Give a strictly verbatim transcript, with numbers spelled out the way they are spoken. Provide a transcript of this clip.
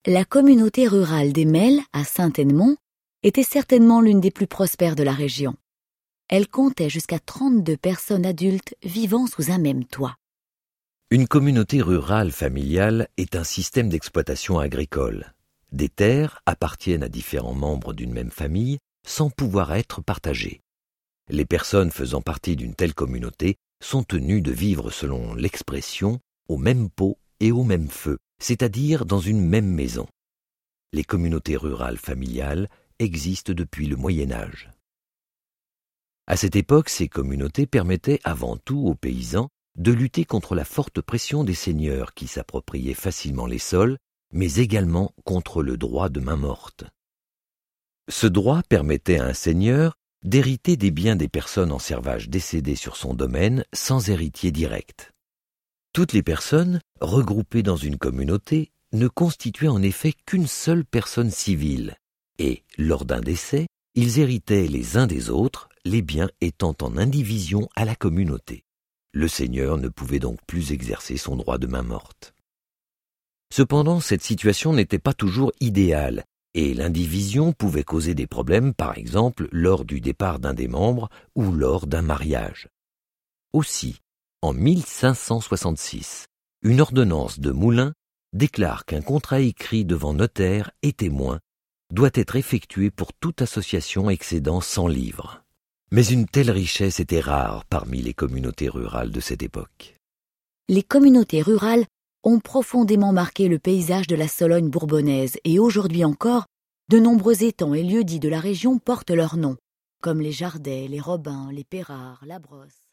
La communauté rurale des Melles, à Saint-Ennemond, était certainement l'une des plus prospères de la région. Elle comptait jusqu'à trente-deux personnes adultes vivant sous un même toit. Une communauté rurale familiale est un système d'exploitation agricole. Des terres appartiennent à différents membres d'une même famille sans pouvoir être partagées. Les personnes faisant partie d'une telle communauté sont tenues de vivre selon l'expression au même pot et au même feu, c'est-à-dire dans une même maison. Les communautés rurales familiales existent depuis le Moyen Âge. À cette époque, ces communautés permettaient avant tout aux paysans de lutter contre la forte pression des seigneurs qui s'appropriaient facilement les sols, mais également contre le droit de main morte. Ce droit permettait à un seigneur d'hériter des biens des personnes en servage décédées sur son domaine sans héritier direct. Toutes les personnes regroupées dans une communauté ne constituaient en effet qu'une seule personne civile, et, lors d'un décès, ils héritaient les uns des autres, les biens étant en indivision à la communauté. Le seigneur ne pouvait donc plus exercer son droit de main morte. Cependant, cette situation n'était pas toujours idéale, et l'indivision pouvait causer des problèmes, par exemple, lors du départ d'un des membres ou lors d'un mariage. Aussi, en mille cinq cent soixante-six, une ordonnance de Moulins déclare qu'un contrat écrit devant notaire et témoin doit être effectué pour toute association excédant cent livres. Mais une telle richesse était rare parmi les communautés rurales de cette époque. Les communautés rurales ont profondément marqué le paysage de la Sologne bourbonnaise et aujourd'hui encore, de nombreux étangs et lieux-dits de la région portent leur nom, comme les Jardets, les Robins, les Pérards, la Brosse.